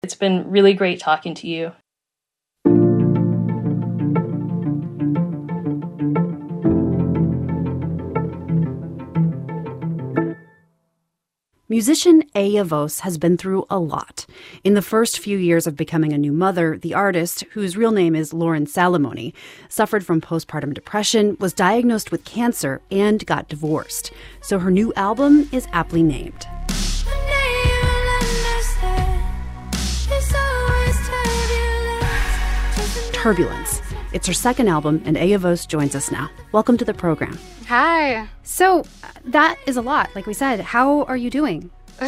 It's been really great talking to you. Musician Aya Vos has been through a lot. In the first few years of becoming a new mother, the artist, whose real name is Lauren Salamoni, suffered from postpartum depression, was diagnosed with cancer, and got divorced. So her new album is aptly named. Turbulence. It's her second album, and Aya Vos joins us now. Welcome to the program. Hi. So that is a lot, like we said. How are you doing?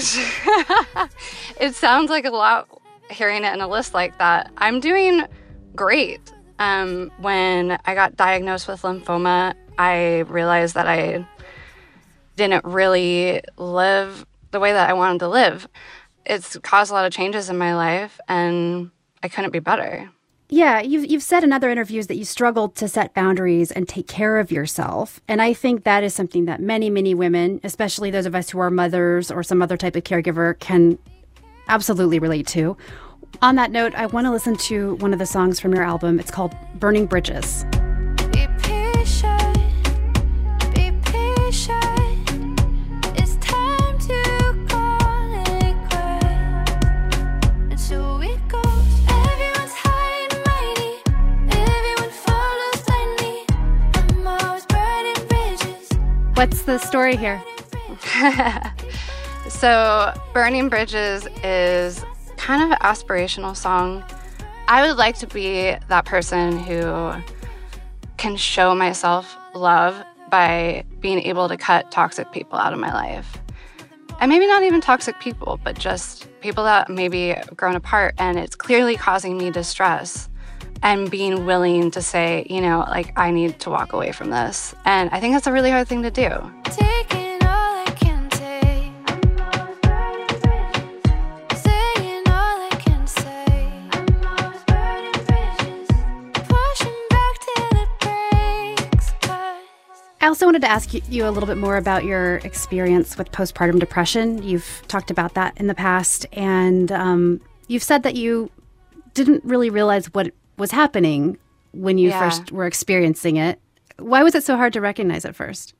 It sounds like a lot hearing it in a list like that. I'm doing great. When I got diagnosed with lymphoma, I realized that I didn't really live the way that I wanted to live. It's caused a lot of changes in my life, and I couldn't be better. Yeah, you've said in other interviews that you struggled to set boundaries and take care of yourself. And I think that is something that many, many women, especially those of us who are mothers or some other type of caregiver, can absolutely relate to. On that note, I want to listen to one of the songs from your album. It's called Burning Bridges. Be patient, be patient. It's time to call it quits. And so it goes. Everyone's high and mighty. Everyone follows blindly. I'm always burning bridges. What's the story here? So, Burning Bridges is kind of an aspirational song. I would like to be that person who can show myself love by being able to cut toxic people out of my life. And maybe not even toxic people, but just people that maybe have grown apart and it's clearly causing me distress. And being willing to say, like, I need to walk away from this. And I think that's a really hard thing to do. Taking all I can take. I'm always burning bridges. Saying all I can say. I'm always burning bridges. Pushing back till it breaks. I also wanted to ask you a little bit more about your experience with postpartum depression. You've talked about that in the past, and you've said that you didn't really realize what was happening when you first were experiencing it. Why was it so hard to recognize at first?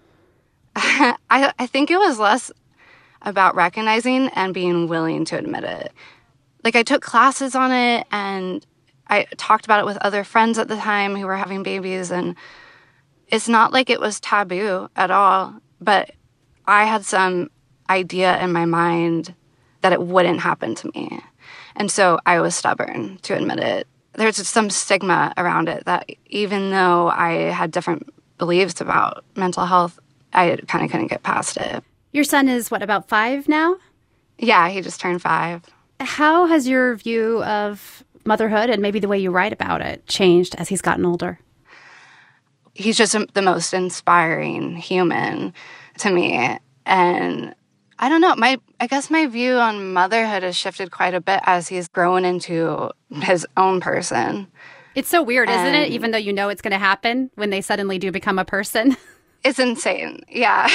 I think it was less about recognizing and being willing to admit it. Like, I took classes on it, and I talked about it with other friends at the time who were having babies, and it's not like it was taboo at all, but I had some idea in my mind that it wouldn't happen to me. And so I was stubborn to admit it. There's some stigma around it that even though I had different beliefs about mental health, I kind of couldn't get past it. Your son is, about 5 now? Yeah, he just turned 5. How has your view of motherhood and maybe the way you write about it changed as he's gotten older? He's just the most inspiring human to me. And I don't know, I guess my view on motherhood has shifted quite a bit as he's grown into his own person. It's so weird, isn't it? Even though you know it's going to happen when they suddenly do become a person. It's insane, yeah.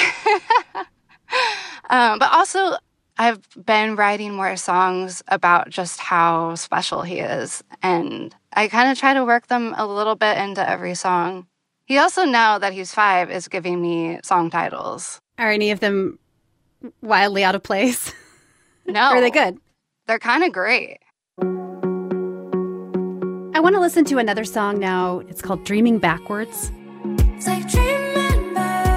But also, I've been writing more songs about just how special he is. And I kind of try to work them a little bit into every song. He also, now that he's 5, is giving me song titles. Are any of them wildly out of place? No. Are they good? They're kind of great. I want to listen to another song now. It's called Dreaming Backwards. It's like dreaming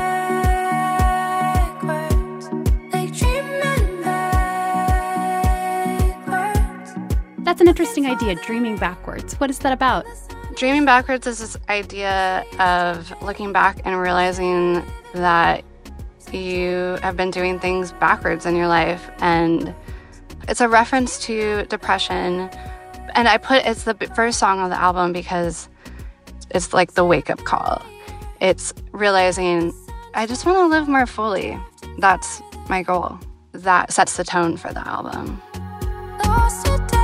backwards. Like dreaming backwards. That's an interesting idea, dreaming backwards. What is that about? Dreaming backwards is this idea of looking back and realizing that you have been doing things backwards in your life. And it's a reference to depression. And it's the first song on the album because it's like the wake-up call. It's realizing I just want to live more fully. That's my goal. That sets the tone for the album. Lost it